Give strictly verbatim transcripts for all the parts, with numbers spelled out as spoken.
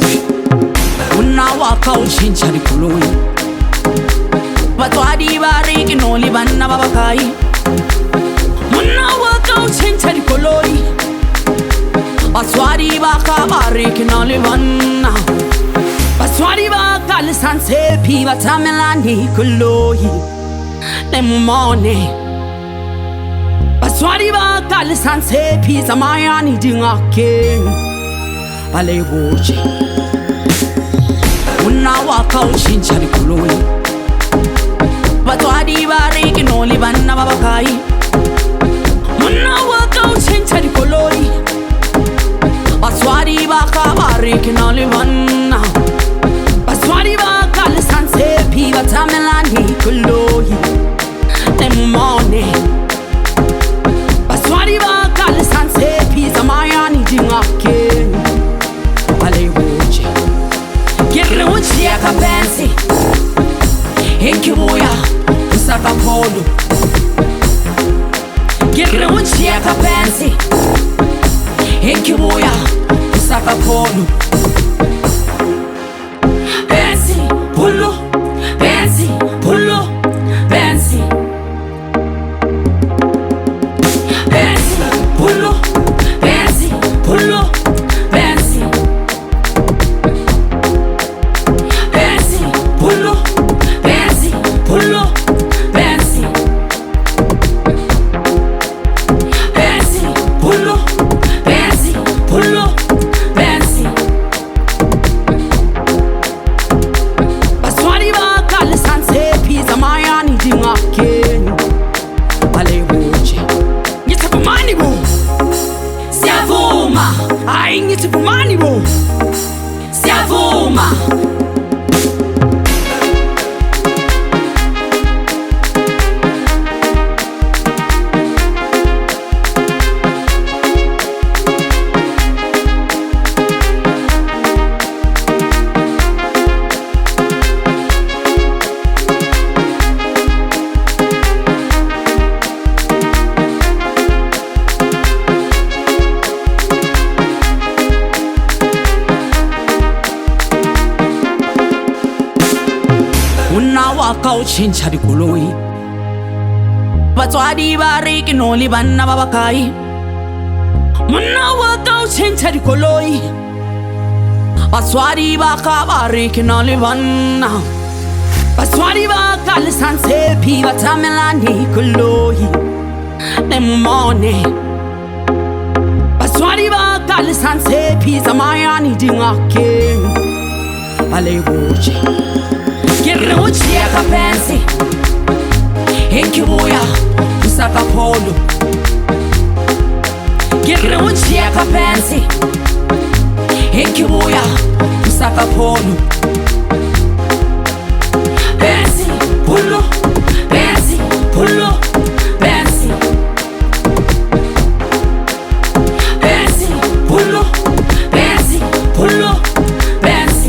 unawaka uchincha likoloi batwadi bariki noli banna babakai unawaka uchincha likoloi batwadi baka bariki noli banna batwadi baka lisanse pi batamelani koloi nemumone batwadi baka lisanse pi zamayani dingake baleboche unawaka uchincha likoloi batwadi bariki noli banna babakai unawaka uchincha likoloi batwadi baka bariki noli banna batwadi baka lisanse pi batamelani koloi nemumone batwadi baka lisanse pi zamayani dingake baleboche Girunchi ya kapensi Ikibuya Usaka polo Girunchi ya kapensi Ikibuya Usaka polo Pensi Polo Pensi Polo Pensi Pensi Polo Pensi Polo Pensi I need to money, bro. Siavuma. Unawaka uchincha likoloi batwadi bariki noli banna babakai unawaka uchincha likoloi batwadi baka bariki noli banna batwadi baka lisanse pi batamelani koloi nemumone batwadi baka lisanse pi zamayani dingake baleboche Girunchi ya kapensi Ikibuya Usaka polo Girunchi ya kapensi Ikibuya Usaka polo Pensi Polo Pensi Polo Pensi Pensi Polo Pensi Polo Pensi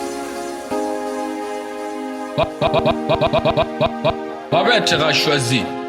Babette a choisi.